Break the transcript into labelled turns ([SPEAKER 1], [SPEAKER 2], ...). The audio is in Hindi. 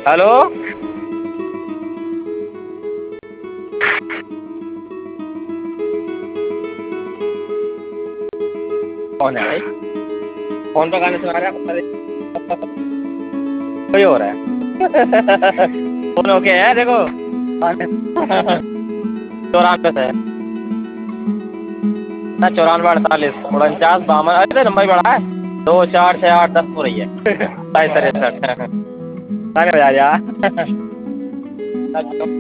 [SPEAKER 1] हेलो। कौन है भाई? फोन पे गाने सुना रहा है? कोई हो रहा है? फोन ओके है देखो। 94 से 94 48 49 52। अरे नंबर बड़ा है। 2 4 6 8 10 हो रही है। 27 63। गाने बजा दिया।